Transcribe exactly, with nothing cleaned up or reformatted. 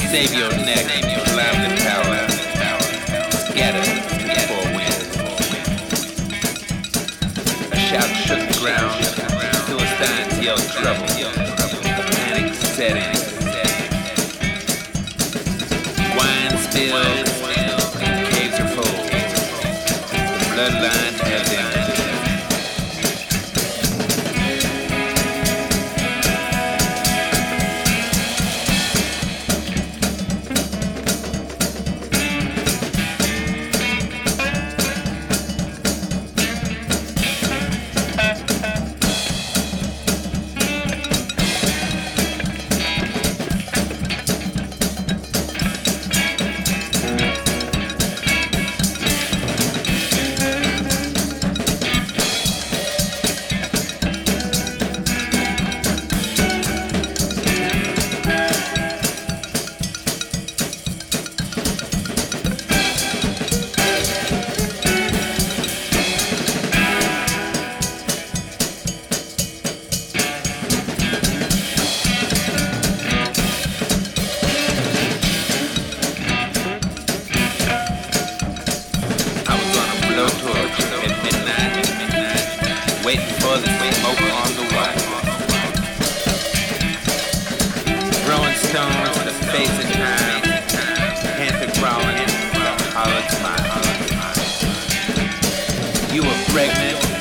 Save your neck, climb the tower, scatter to the four winds. A shout shook the ground, Philistines yelled trouble, panic set in. Wine spilled, caves are full, the bloodline has ended. Waiting for the smoke on the wire. Throwing stones to the face of time. Panther growling, hollered smile. You were pregnant.